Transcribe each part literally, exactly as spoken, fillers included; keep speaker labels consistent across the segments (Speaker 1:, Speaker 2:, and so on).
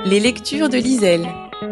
Speaker 1: Les lectures de Liselle.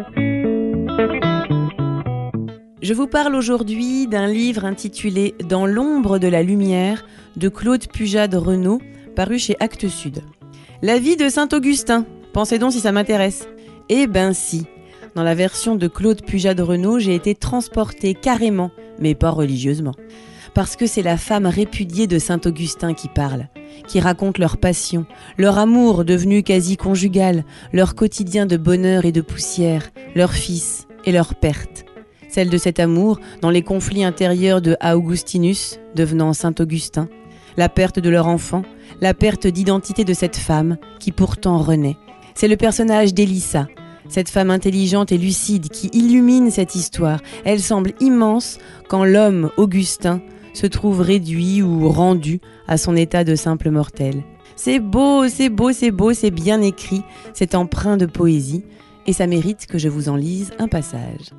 Speaker 1: Je vous parle aujourd'hui d'un livre intitulé « Dans l'ombre de la lumière » de Claude Pujade-Renaud, paru chez Actes Sud. La vie de Saint-Augustin, pensez donc si ça m'intéresse. Eh ben si, dans la version de Claude Pujade-Renaud, j'ai été transportée carrément, mais pas religieusement. Parce que c'est la femme répudiée de Saint-Augustin qui parle, qui raconte leur passion, leur amour devenu quasi conjugal, leur quotidien de bonheur et de poussière, leur fils et leur perte. Celle de cet amour dans les conflits intérieurs de Augustinus, devenant Saint-Augustin, la perte de leur enfant, la perte d'identité de cette femme qui pourtant renaît. C'est le personnage d'Élissa, cette femme intelligente et lucide qui illumine cette histoire. Elle semble immense quand l'homme, Augustin, se trouve réduit ou rendu à son état de simple mortel. C'est beau, c'est beau, c'est beau, c'est bien écrit, c'est empreint de poésie, et ça mérite que je vous en lise un passage.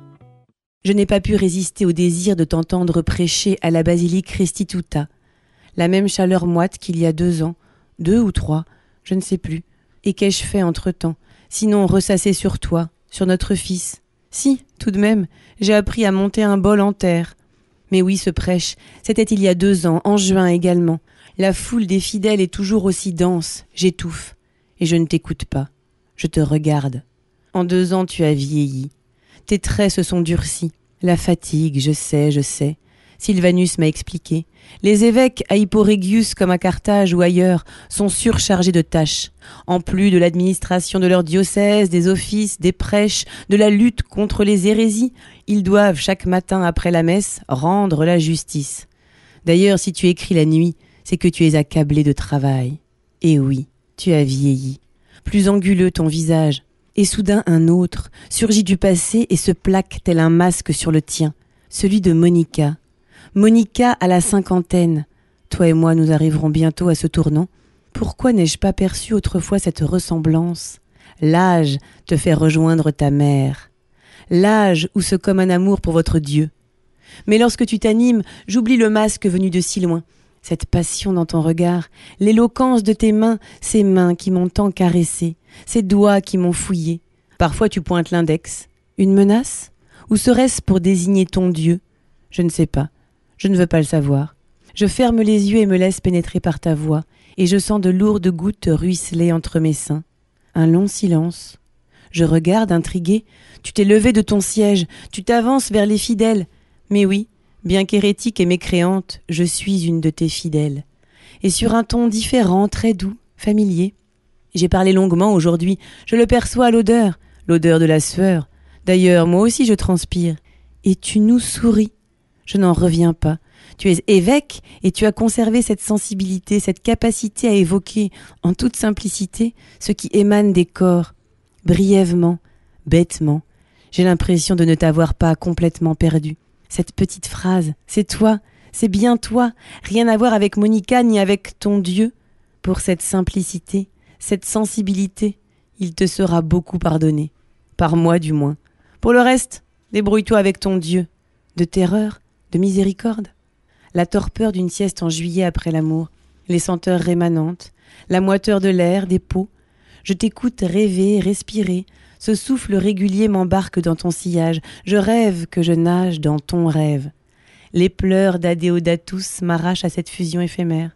Speaker 1: Je n'ai pas pu résister au désir de t'entendre prêcher à la basilique Restituta, la même chaleur moite qu'il y a deux ans, deux ou trois, je ne sais plus. Et qu'ai-je fait entre-temps, sinon ressasser sur toi, sur notre fils? Si, tout de même, j'ai appris à monter un bol en terre. Mais oui, ce prêche, c'était il y a deux ans, en juin également. La foule des fidèles est toujours aussi dense, j'étouffe. Et je ne t'écoute pas, je te regarde. En deux ans, tu as vieilli. Tes traits se sont durcis. La fatigue, je sais, je sais. Sylvanus m'a expliqué. Les évêques à Hipporégius comme à Carthage ou ailleurs sont surchargés de tâches. En plus de l'administration de leur diocèse, des offices, des prêches, de la lutte contre les hérésies, ils doivent chaque matin après la messe rendre la justice. D'ailleurs, si tu écris la nuit, c'est que tu es accablé de travail. Et oui, tu as vieilli. Plus anguleux ton visage. Et soudain un autre surgit du passé et se plaque tel un masque sur le tien, celui de Monica. Monica à la cinquantaine. Toi et moi, nous arriverons bientôt à ce tournant. Pourquoi n'ai-je pas perçu autrefois cette ressemblance? L'âge te fait rejoindre ta mère. L'âge où se comme un amour pour votre Dieu. Mais lorsque tu t'animes, j'oublie le masque venu de si loin. Cette passion dans ton regard, l'éloquence de tes mains, ces mains qui m'ont tant caressé, ces doigts qui m'ont fouillé. Parfois tu pointes l'index. Une menace? Ou serait-ce pour désigner ton Dieu? Je ne sais pas. Je ne veux pas le savoir. Je ferme les yeux et me laisse pénétrer par ta voix, et je sens de lourdes gouttes ruisseler entre mes seins. Un long silence. Je regarde, intriguée. Tu t'es levé de ton siège, tu t'avances vers les fidèles. Mais oui, bien qu'hérétique et mécréante, je suis une de tes fidèles. Et sur un ton différent, très doux, familier. J'ai parlé longuement aujourd'hui, je le perçois à l'odeur, l'odeur de la sueur. D'ailleurs, moi aussi je transpire. Et tu nous souris. Je n'en reviens pas. Tu es évêque et tu as conservé cette sensibilité, cette capacité à évoquer, en toute simplicité, ce qui émane des corps. Brièvement, bêtement, j'ai l'impression de ne t'avoir pas complètement perdu. Cette petite phrase, c'est toi, c'est bien toi, rien à voir avec Monica ni avec ton Dieu. Pour cette simplicité, cette sensibilité, il te sera beaucoup pardonné. Par moi du moins. Pour le reste, débrouille-toi avec ton Dieu. De terreur, de miséricorde. La torpeur d'une sieste en juillet après l'amour, les senteurs rémanentes, la moiteur de l'air, des peaux. Je t'écoute rêver, respirer. Ce souffle régulier m'embarque dans ton sillage. Je rêve que je nage dans ton rêve. Les pleurs d'Adéodatus m'arrachent à cette fusion éphémère.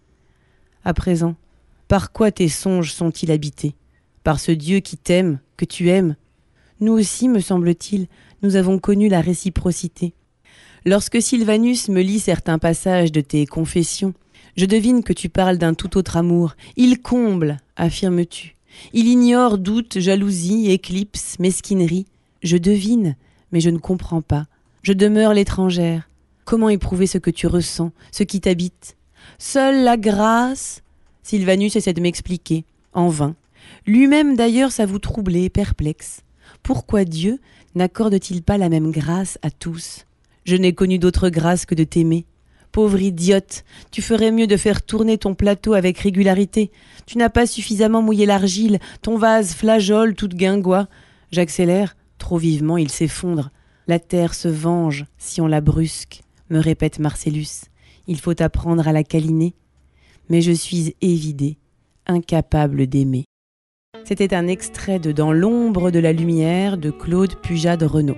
Speaker 1: À présent, par quoi tes songes sont-ils habités? Par ce Dieu qui t'aime, que tu aimes? Nous aussi, me semble-t-il, nous avons connu la réciprocité. Lorsque Sylvanus me lit certains passages de tes confessions, je devine que tu parles d'un tout autre amour. Il comble, affirmes-tu. Il ignore doute, jalousie, éclipse, mesquinerie. Je devine, mais je ne comprends pas. Je demeure l'étrangère. Comment éprouver ce que tu ressens, ce qui t'habite? Seule la grâce... Sylvanus essaie de m'expliquer, en vain. Lui-même d'ailleurs s'avoue troublé, perplexe. Pourquoi Dieu n'accorde-t-il pas la même grâce à tous? Je n'ai connu d'autre grâce que de t'aimer. Pauvre idiote, tu ferais mieux de faire tourner ton plateau avec régularité. Tu n'as pas suffisamment mouillé l'argile, ton vase flageole tout guingois. J'accélère, trop vivement il s'effondre. La terre se venge si on la brusque, me répète Marcellus. Il faut apprendre à la câliner. Mais je suis évidée, incapable d'aimer. C'était un extrait de Dans l'ombre de la lumière de Claude Pujade-Renaud.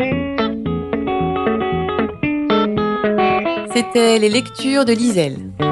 Speaker 1: C'était les lectures de Liselle.